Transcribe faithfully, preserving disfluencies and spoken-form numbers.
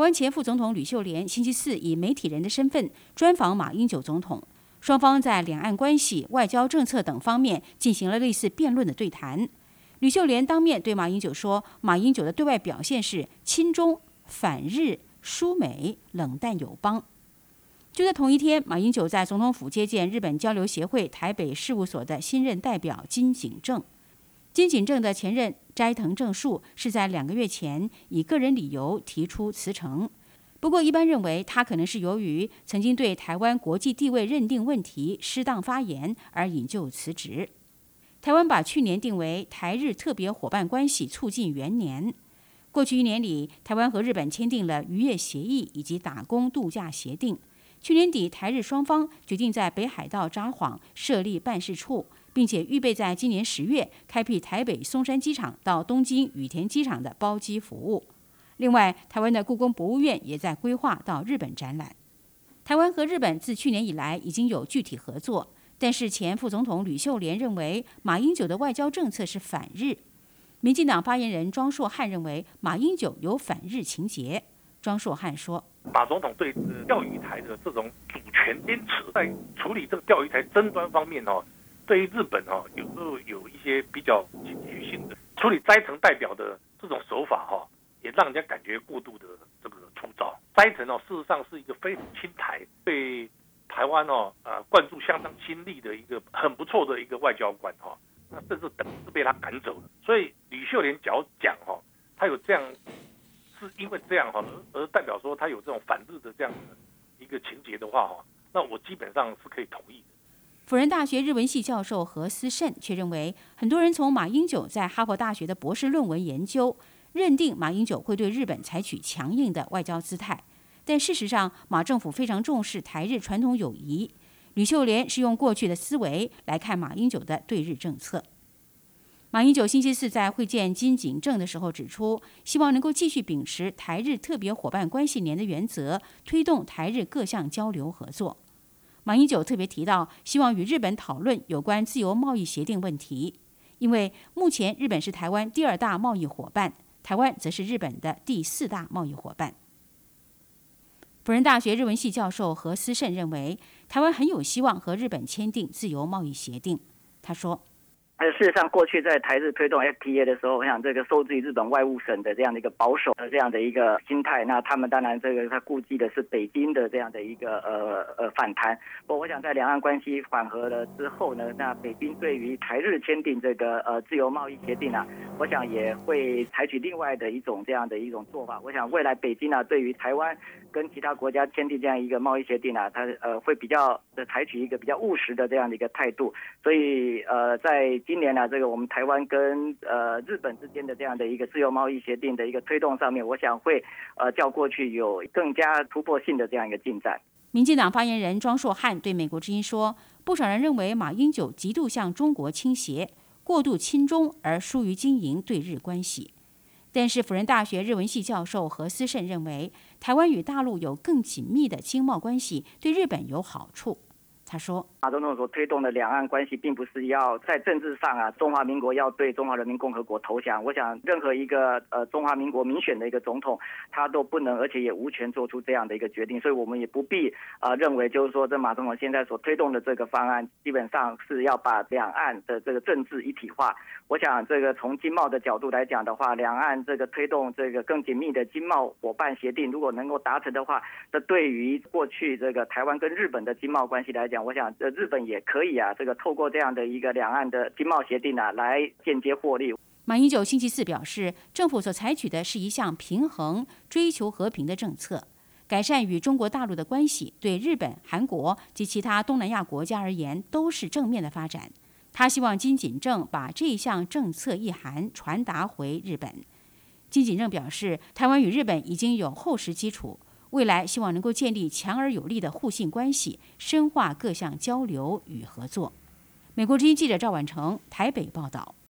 湾前副总统吕秀莲星期四以媒体人的身份专访马英九总统，双方在两岸关系、外交政策等方面进行了类似辩论的对谈。吕秀莲当面对马英九说，马英九的对外表现是亲中、反日、疏美、冷淡友邦。就在同一天，马英九在总统府接见日本交流协会台北事务所的新任代表金井正。金井正的前任斋藤正树是在两个月前以个人理由提出辞呈，不过一般认为他可能是由于曾经对台湾国际地位认定问题适当发言而引咎辞职。台湾把去年定为台日特别伙伴关系促进元年。过去一年里，台湾和日本签订了渔业协议以及打工度假协定。去年底，台日双方决定在北海道札幌设立办事处，并且预备在今年十月开辟台北松山机场到东京羽田机场的包机服务。另外，台湾的故宫博物院也在规划到日本展览。台湾和日本自去年以来已经有具体合作，但是前副总统吕秀莲认为马英九的外交政策是反日。民进党发言人庄硕汉认为马英九有反日情节。庄硕汉说， 马总统对钓鱼台的这种主权坚持，在处理这个钓鱼台争端方面哦，对于日本哦，有时候有一些比较情绪性的处理斋藤代表的这种手法哈、哦，也让人家感觉过度的这个粗糙。斋藤哦，事实上是一个非常亲台，对台湾哦呃灌注相当心力的一个很不错的一个外交官哈、哦，那甚至等是被他赶走了。所以吕秀莲讲讲哈，他有这样。是因为这样哈，而代表说他有这种反日的这样的一个情节的话哈，那我基本上是可以同意的。 辅仁大学日文系教授何思慎却认为，很多人从马英九在哈佛大学的博士论文研究，认定马英九会对日本采取强硬的外交姿态，但事实上，马政府非常重视台日传统友谊。吕秀莲是用过去的思维来看马英九的对日政策。马英九星期四在会见金井正的时候指出，希望能够继续秉持台日特别伙伴关系年的原则，推动台日各项交流合作。马英九特别提到，希望与日本讨论有关自由贸易协定问题，因为目前日本是台湾第二大贸易伙伴，台湾则是日本的第四大贸易伙伴。辅仁大学日文系教授何思慎认为，台湾很有希望和日本签订自由贸易协定。他说， 事实上，过去在台日推动 F T A 的时候，我想这个受制于日本外务省的这样的一个保守的这样的一个心态，那他们当然这个他顾忌的是北京的这样的一个呃呃反弹。不过，我想在两岸关系缓和了之后呢，那北京对于台日签订这个呃自由贸易协定啊，我想也会采取另外的一种这样的一种做法。我想未来北京啊，对于台湾跟其他国家签订这样一个贸易协定啊，它呃会比较的采取一个比较务实的这样的一个态度。所以呃在今年呢、啊，这个我们台湾跟呃日本之间的这样的一个自由贸易协定的一个推动上面，我想会呃较过去有更加突破性的这样一个进展。 民进党发言人庄硕汉对美国之音说，不少人认为马英九极度向中国倾斜，过度亲中而疏于经营对日关系。但是辅仁大学日文系教授何思慎认为，台湾与大陆有更紧密的经贸关系，对日本有好处。他说， 马总统所推动的两岸关系，并不是要在政治上啊，中华民国要对中华人民共和国投降。我想，任何一个呃中华民国民选的一个总统，他都不能，而且也无权做出这样的一个决定。所以我们也不必啊、呃、认为，就是说，这马总统现在所推动的这个方案，基本上是要把两岸的这个政治一体化。我想，这个从经贸的角度来讲的话，两岸这个推动这个更紧密的经贸伙伴协定，如果能够达成的话，这对于过去这个台湾跟日本的经贸关系来讲，我想呃日本也可以啊，这个透过这样的一个两岸的经贸协定啊，来间接获利。 马英九星期四表示，政府所采取的是一项平衡、追求和平的政策，改善与中国大陆的关系，对日本、韩国及其他东南亚国家而言都是正面的发展。他希望金井正把这一项政策意涵传达回日本。金井正表示，台湾与日本已经有厚实基础，未来希望能够建立强而有力的互信关系，深化各项交流与合作。美国之音记者赵婉成台北报道。